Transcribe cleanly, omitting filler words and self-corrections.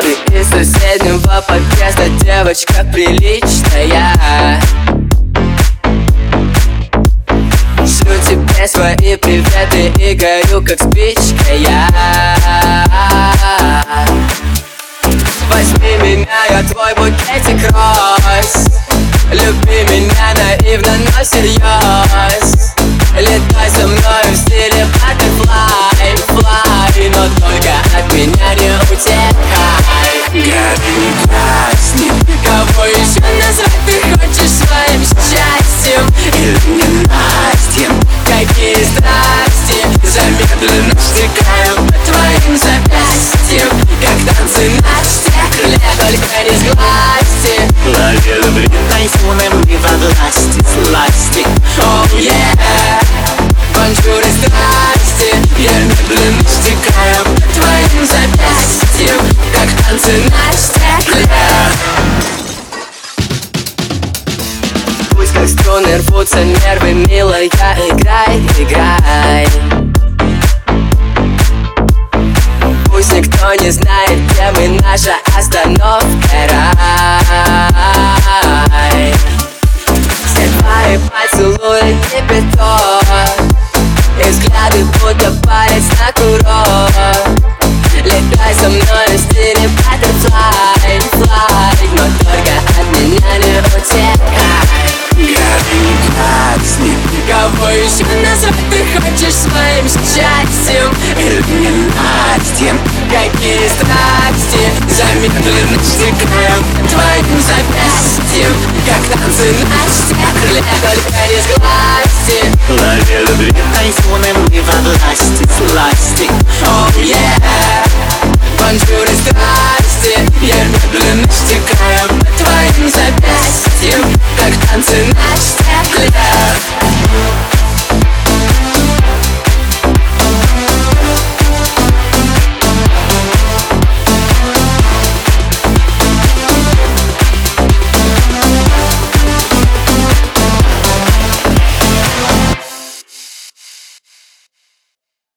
Ты из соседнего подъезда, девочка приличная. Шлю тебе свои приветы и горю как спичка я. Возьми меня, я твой букетик роз. Люби меня наивно, но всерьез. Летай со мной в стиле butterfly, fly. Но только от меня не утекай. Гори не красни. Кого еще назвать ты хочешь своим счастьем? Или не Настем? Какие страсти замедленно стекают по твоим запястьям, как танцы на стекле, только не сглазьте. Лови любви тайфуном и во власти сласти. Oh yeah, бонжур и страсти. Я медленно стекаю по твоим запястьям, как танцы на стекле. Пусть как струны рвутся нервы, милая, играй, играй. Пусть никто не знает, где мы, наша остановка рай. Все твои поцелуи кипяток, и взгляды будто палец на курок. Летай со мной в стиле butterfly, fly. Но только от меня не утекай. Гори не красни. Кого еще назвать ты хочешь своим счастьем? Или не Настем? Какие страсти замедленно стекают по твоим запястьям, как танцы на стекле, только не сглазьте. Лови любви тайфуном и во власти сласти. Oh yeah, бонжур и страсти. Я медленно стекаю по твоим запястьям, как танцы на